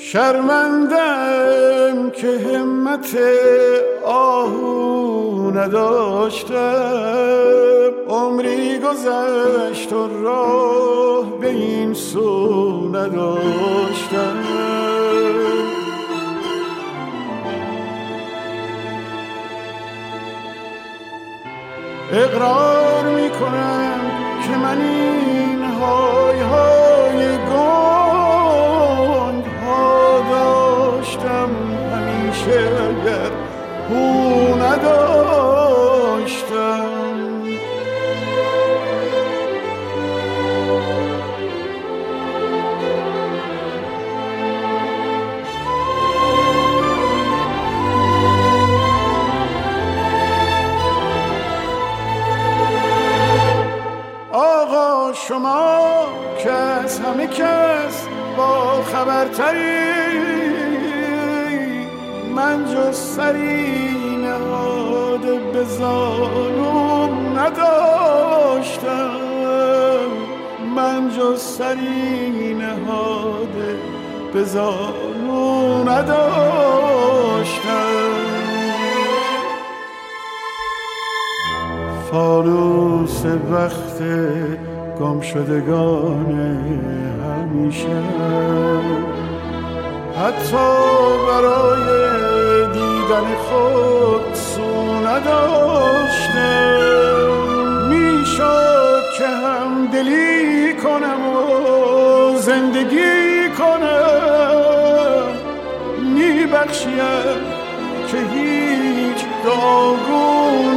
شرمندم که همت آهو نداشتم، عمری گذشت و راه به این سو نداشتم. اقرار میکنم که من این های های گنگ ها داشتم همیشه اگر او نداشتم. آقا شما که از همه کس با خبرتری، من جز سری نهاده به زانوم نداشتم، من جز سری نهاده به زانوم نداشتم. فانوس وقت گم شدگان همیشه، حتی برای دیدن خود سو نداشتم. میشد که هم دلی کنم و زندگی کنم، میبخشیم که هیچ داغون